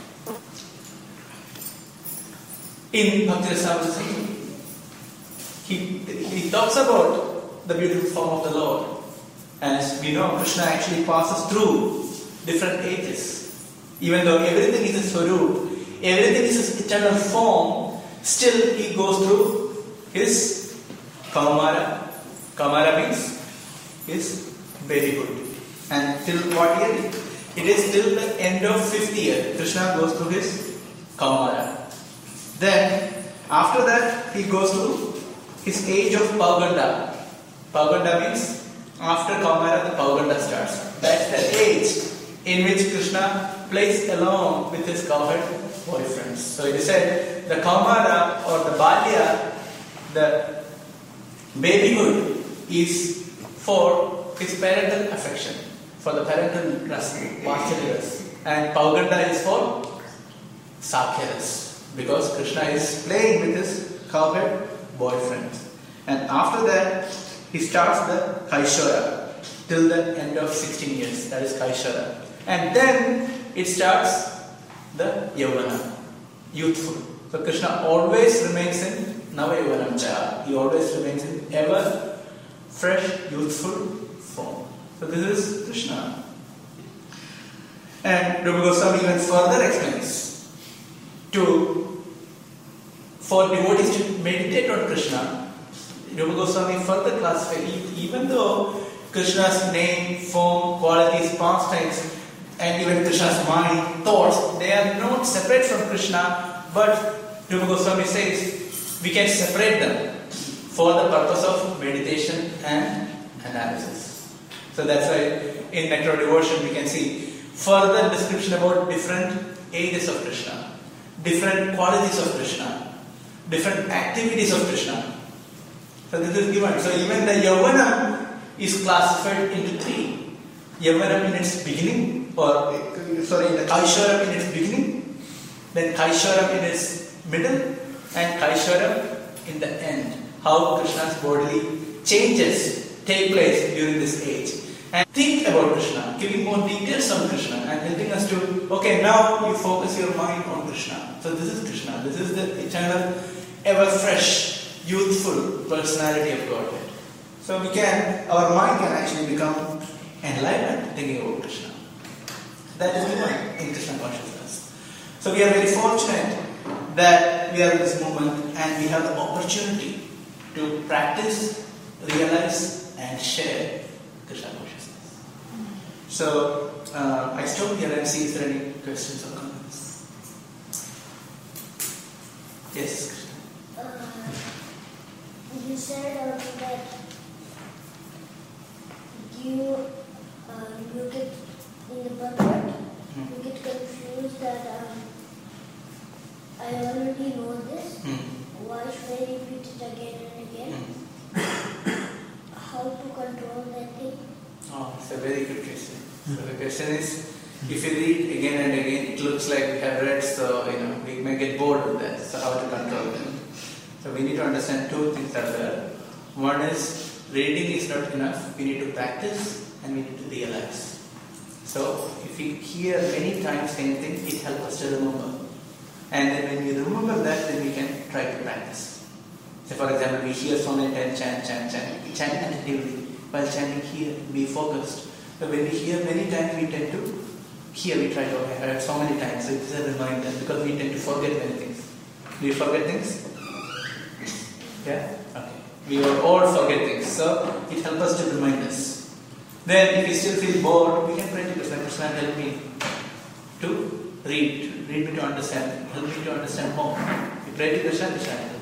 In Bhakti Rasamrita, he, he talks about the beautiful form of the Lord. As we know, Krishna actually passes through different ages. Even though everything is a Swarup, everything is his eternal form, still he goes through his Kaumara. Kaumara means his babyhood. And till what year? It is till the end of fifth year. Krishna goes through his Kaumara. Then, after that, he goes to his age of Pauganda. Pauganda means after Kaumara, the Pauganda starts. That's the age in which Krishna plays along with his cowherd boyfriends. So it is said, the Kaumara or the Balya, the babyhood, is for his parental affection, for the parental rasa, Vatsaliras. And Pauganda is for Sakyaras. Because Krishna is playing with his cowherd boyfriend. And after that, he starts the Kaishara till the end of sixteen years. That is Kaishara. And then it starts the Yavana, youthful. So Krishna always remains in Navayavanam Cha. He always remains in ever fresh, youthful form. So this is Krishna. And Rupa Goswami even further explains to for devotees to meditate on Krishna. Rupa Goswami further classifies, even though Krishna's name, form, qualities, pastimes, and even Krishna's mind, thoughts, they are not separate from Krishna, but Rupa Goswami says we can separate them for the purpose of meditation and analysis. So that's why in Nectar of Devotion we can see further description about different ages of Krishna, different qualities of Krishna, different activities of Krishna. So this is given. So even the Yavanam is classified into three. Yavanam in its beginning, or sorry, the Kaisharam in its beginning, then Kaisharam in its middle, and Kaisharam in the end. How Krishna's bodily changes take place during this age. And think about Krishna, giving more details on Krishna and helping us to, okay, now you focus your mind on Krishna. So this is Krishna, this is the eternal, ever fresh, youthful personality of Godhead. So we can, our mind can actually become enlightened thinking about Krishna. That is given in Krishna consciousness. So we are very fortunate that we are in this movement and we have the opportunity to practice, realize and share Krishna consciousness. So uh, I stop here and see if there are any questions or comments. Yes, Krishna. Uh, you said uh, that you uh, you get in the Bhagavad, hmm. you get confused that um, I already know this. Hmm. Why should I repeat it again and again? Hmm. How to control that thing? Oh, it's a very good question. Hmm. So the question is, if you read again and again, it looks like we have read, so you know we may get bored with that. So how to control them? So we need to understand two things are there. One is reading is not enough. We need to practice and we need to realize. So if we hear many times same thing, it helps us to remember. And then when we remember that, then we can try to practice. So for example, we hear so many times chant, chant, chant. We chant attentively. While chanting here, be focused. So when we hear many times, we tend to hear, we try to, okay, I heard so many times, so it's a reminder because we tend to forget many things. Do you forget things? Yeah? Okay. We all forget things, so it helps us to remind us. Then if we still feel bored, we can pray to Krishna. Krishna, help me to read, read me to understand, help me to understand more. We pray to Krishna, Krishna help.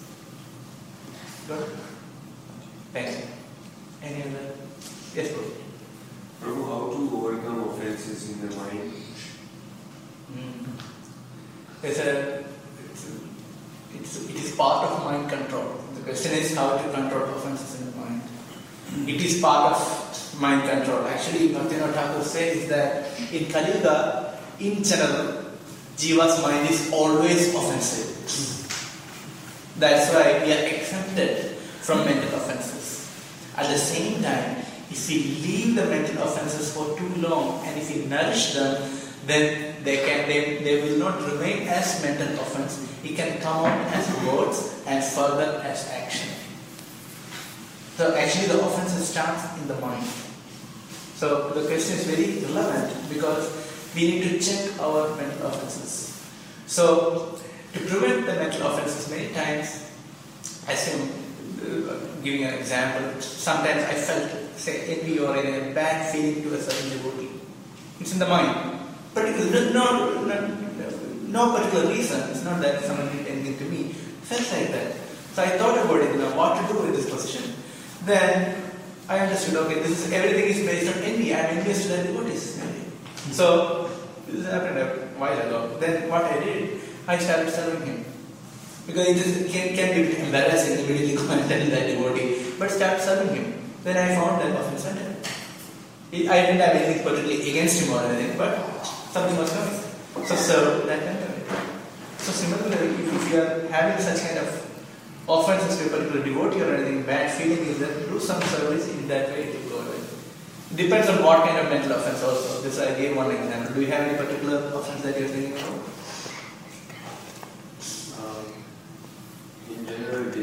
Good? Thank you. Any other? Yes, bro. Prabhu, how to overcome offenses in the mind? Mm. It's a, it's a, it's, it is part of mind control. The question is how to control offenses in the mind. It is part of mind control. Actually, Bhaktivinoda Thakur says that in Kali Yuga, in general, Jiva's mind is always offensive. That's why we are exempted from mental offenses. At the same time, if we leave the mental offenses for too long and if we nourish them, then they can they, they will not remain as mental offense. It can come out as words and further as action. So actually the offense starts in the mind. So the question is very relevant because we need to check our mental offenses. So to prevent the mental offenses, many times, as in uh, giving an example, sometimes I felt say envy or a bad feeling to a certain devotee. It's in the mind. Particular, no, no, no particular reason. It's not that someone did anything to me. It felt like that. So I thought about it, you know, what to do with this position. Then I understood, okay, this is everything is based on envy. I am envious to the devotees. So this happened a while ago. Then what I did, I started serving him. Because it is, can, can be embarrassing immediately go and tell that devotee, but start serving him. Then I found that offense went away. I didn't have anything particularly against him or anything, but something was coming. So serve that went away. So similarly, if you are having such kind of offenses to a particular devotee or anything, bad feeling is that do some service in that way it will go away. It depends on what kind of mental offense also. This I gave one example. Do you have any particular offense that you are thinking about? Uh,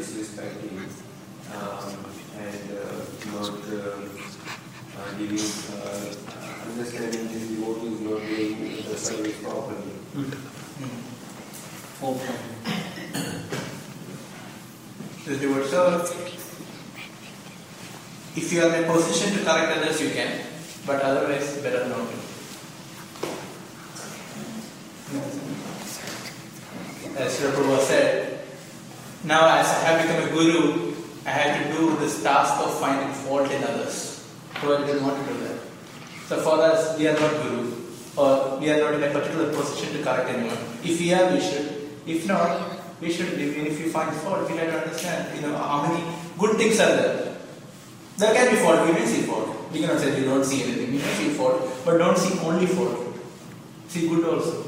disrespecting um, and uh, not uh, uh, giving, uh, understanding his devotee is not doing the service properly. Mm. Okay. The devotee, so if you are in a position to correct others, you can, but otherwise, better not to. As Srila Prabhupada said, now as I have become a guru, I have to do this task of finding fault in others. Prabhupada didn't want to do that. So for us, we are not guru, or we are not in a particular position to correct anyone. If we are, we should. If not, we should. Even if you find fault, we have to understand, you know, how many good things are there. There can be fault, we may see fault. We cannot say we don't see anything. We may see fault, but don't see only fault. See good also.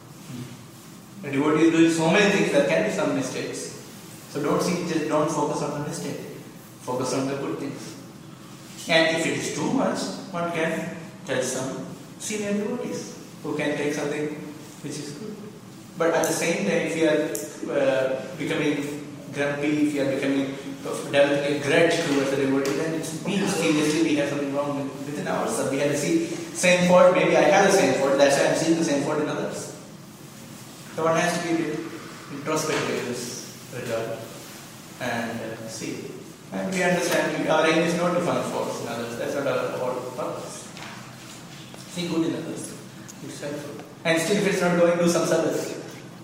The devotee is doing so many things, there can be some mistakes. So don't see, just don't focus on the mistake. Focus on the good things. And if it is too much, one can tell some senior devotees who can take something which is good. But at the same time, if you are uh, becoming grumpy, if you are becoming developing a grudge towards the devotee, then it means seriously we have something wrong within ourselves. We have to see same fault. Maybe I have the same fault. That's why I'm seeing the same fault in others. So one has to be a bit introspective in this regard and uh, see. And we understand we, our aim is not to find faults in others. That's not our whole purpose. See good in others. It's helpful. And still, if it's not going, do some service.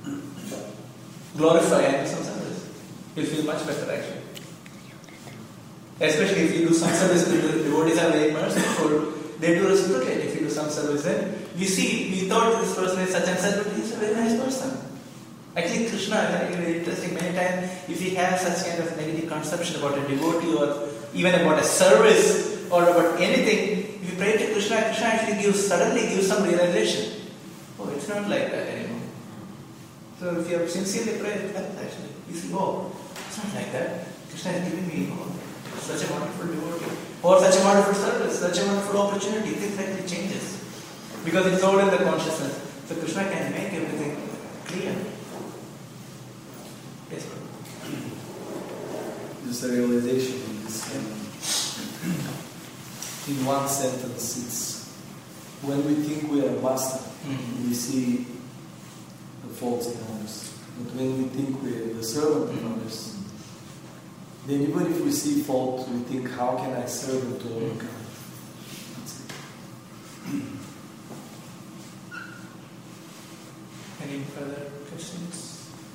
Glorify and do some service. You'll feel much better actually. Especially if you do some service, the devotees are very merciful. They do reciprocate. If you do some service, then we see, we thought this person is such and such, but he's a very nice person. Actually, Krishna is very interesting. Many times, if we have such kind of negative conception about a devotee or even about a service or about anything, if you pray to Krishna, Krishna actually gives, suddenly gives some realization. Oh, it's not like that anymore. So if you have sincerely prayed, actually, you see, oh, it's not like that. Krishna is giving me oh, such a wonderful devotee. Or such a wonderful service, such a wonderful opportunity. Things actually changes. Because it's all in the consciousness. So Krishna can make everything clear. Yes, just a realization in this. Um, in one sentence, it's when we think we are a master, mm-hmm. we see the faults in others. But when we think we are the servant in mm-hmm. others, then even if we see fault, we think, how can I serve him to overcome it? That's it. Any further questions?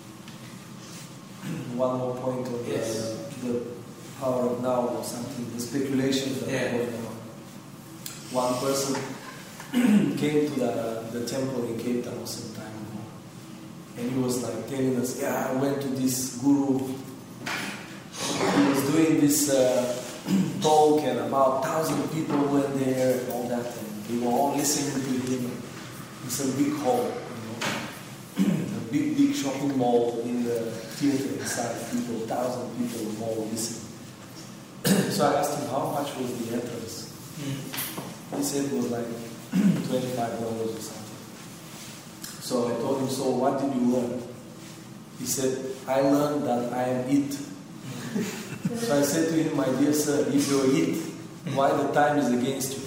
One more point of yes. the, the power of now or something, the speculation that yeah. going on. One person came to the, the temple in Cape Town some time ago, and he was like telling us, yeah, I went to this guru. He was doing this uh, talk, and about thousand people went there and all that, and they were all listening to him. It's a big hall, you know, a big, big shopping mall in the theater inside. People, thousand people were all listening. So I asked him how much was the entrance. Mm. He said it was like twenty-five dollars or something. So I told him, so what did you learn? He said, I learned that I am it. So I said to him, my dear sir, if you're it, why the time is against you?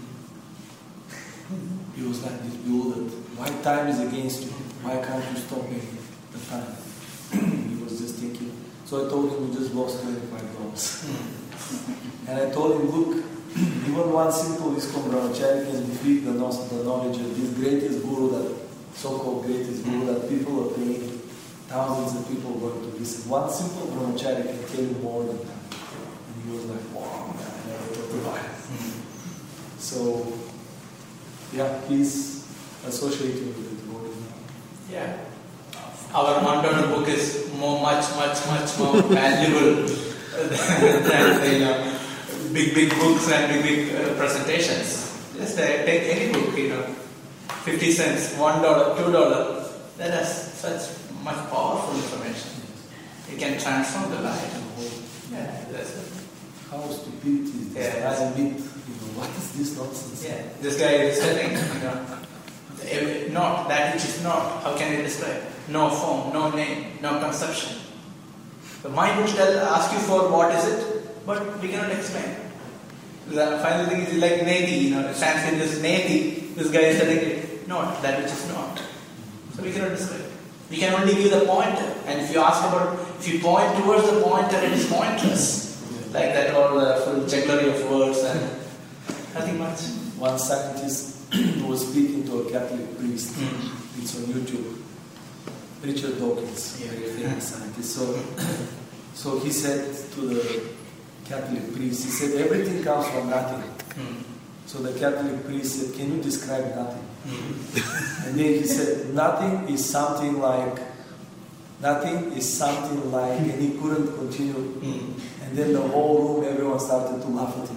He was like this bewildered. Why time is against you? Why can't you stop me the time? He was just thinking. So I told him, we just lost twenty-five dollars. And I told him, look, even one simple ISKCON brahmachari can defeat the knowledge of this greatest guru, that so-called greatest guru, that people are paying thousands of people going to listen. One simple brahmachari can tell you more than that. And he was like, wow, man, I never thought about it. Mm-hmm. So, yeah, please associate him with the devotee. Yeah. Our one-dollar book is more, much, much, much more valuable than the you know, big, big books and big, big uh, presentations. Just uh, take any book, you know, fifty cents, one dollar, two dollars. That has such much powerful information. It can transform the life. Yeah, that's it. How stupid is this? Yeah, I admit, you know, what is this nonsense? Yeah, this guy is telling, you know, not that which is not. How can you describe? No form, no name, no conception. The mind will tell, ask you for what is it, but we cannot explain. The final thing is like Neti, you know, Sanskrit is Neti. This guy is telling it, not, that which is not. So we cannot describe. We can only give the pointer. And if you ask about, if you point towards the pointer, it is pointless. Like that, all the full jugglery of words and nothing much. One scientist was speaking to a Catholic priest. Mm. It's on YouTube. Richard Dawkins, Yeah. very famous scientist. So, so he said to the Catholic priest, he said, everything comes from nothing. Mm. So the Catholic priest said, can you describe nothing? Mm. And then he said, nothing is something like, nothing is something like, and he couldn't continue. Mm. And then the whole room, everyone started to laugh at him.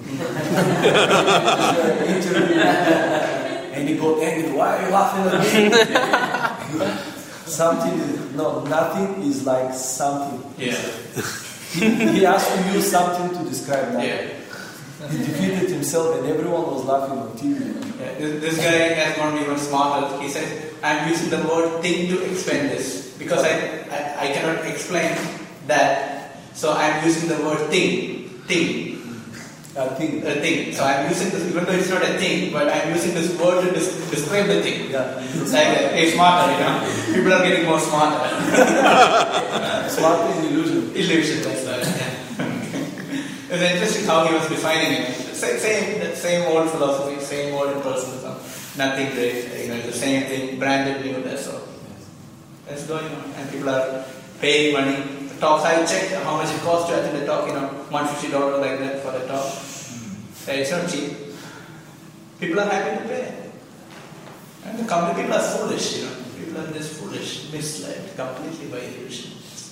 And he got angry, why are you laughing at me? Something is, no, nothing is like something. Yeah. He asked to use something to describe nothing. Yeah. He defeated himself and everyone was laughing on T V. Yeah. This, this guy has gone even smarter. He said, I'm using the word thing to explain this. Because I, I, I cannot explain that. So I'm using the word thing. Thing. I think. A thing. So I'm using this, even though it's not a thing, but I'm using this word to des- describe the thing. Yeah. It's like a, a smarter, you know. People are getting more smarter. Smart is illusion. Illusion, that's right. Yeah. It's interesting how he was defining it. Same, same, that same old philosophy, same old personalism. Nothing great, you know, the same thing, branded new, that's all. That's going on. And people are paying money. The talks, I checked how much it cost to attend the talk, you know, one hundred fifty dollars like that for the talk. Mm. It's not cheap. People are happy to pay. And the company people are foolish, you know. People are just foolish, misled completely by illusion.